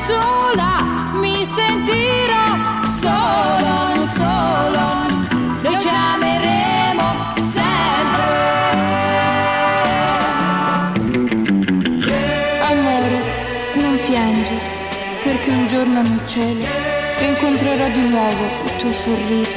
sola mi sentirò solo, solo. Noi ci ameremo sempre. Amore, non piangere, perché un giorno nel cielo incontrerò di nuovo il tuo sorriso.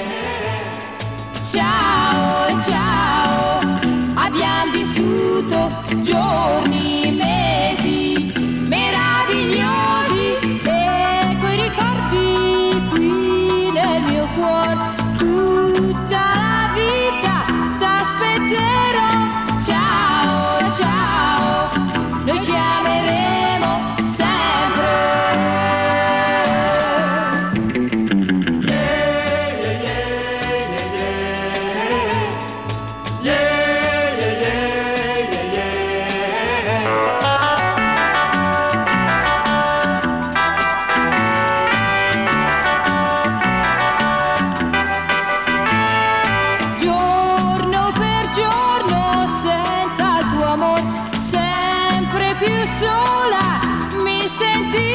Ciao, ciao, abbiamo vissuto giorni, mesi meravigliosi e quei ricordi qui nel mio cuore. Tutta la vita t'aspetterò. Ciao, ciao, noi ci ameremo sempre. Giorno per giorno senza il tuo amore, sempre più sola mi senti.